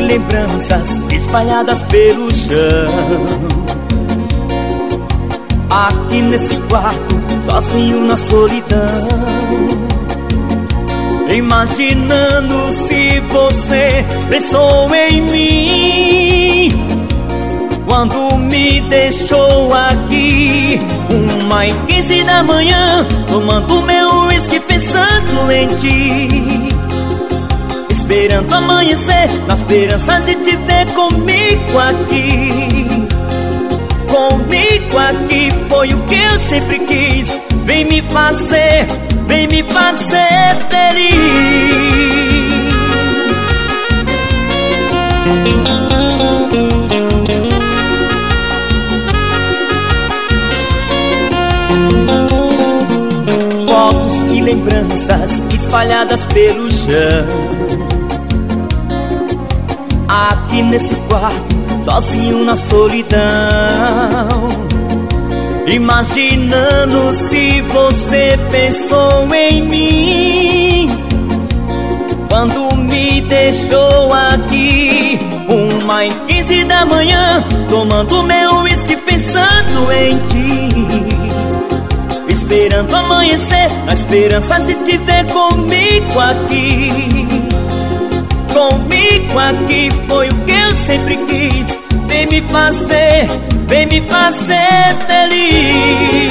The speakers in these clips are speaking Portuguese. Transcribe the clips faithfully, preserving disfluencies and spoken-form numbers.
lembranças espalhadas pelo chão. Aqui nesse quarto, sozinho na solidão, imaginando se você pensou em mim quando me deixou aqui. Uma e quinze da manhã, tomando meu uísque, pensando em ti, esperando amanhecer, na esperança de te ver comigo aqui. Comigo aqui foi o que eu sempre quis. Vem me fazer, vem me fazer feliz. Fotos e lembranças espalhadas pelo chão. Aqui nesse quarto, sozinho na solidão, imaginando se você pensou em mim quando me deixou aqui. Uma e quinze da manhã, tomando meu uísque, pensando em ti, esperando amanhecer, na esperança de te ver comigo aqui. Comigo aqui foi o que eu sempre quis. Vem me fazer, vem me fazer feliz.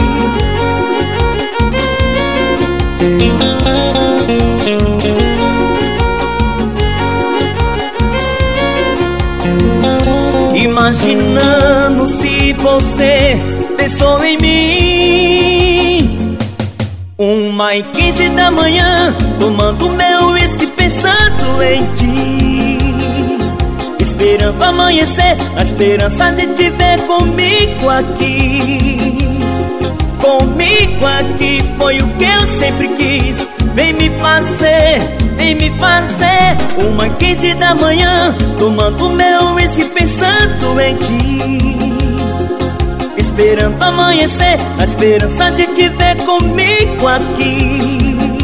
Imaginando se você pensou em mim. Uma e quinze da manhã, tomando meu uísque, pensando em ti, esperando amanhecer, na esperança de te ver comigo aqui. Comigo aqui foi o que eu sempre quis. Vem me fazer, vem me fazer. Uma e quinze da manhã, tomando meu uísque, pensando em ti, esperando amanhecer, na esperança de te ver comigo aqui.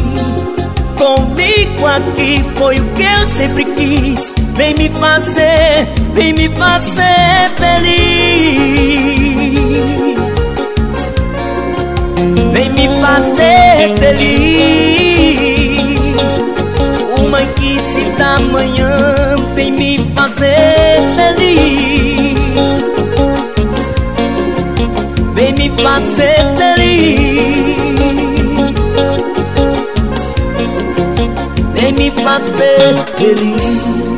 Comigo aqui foi o que eu sempre quis. Vem me fazer, vem me fazer feliz. Vem me fazer feliz. Uma e quinze da manhã, vem me fazer feliz. Vem me fazer feliz. Vem me fazer feliz.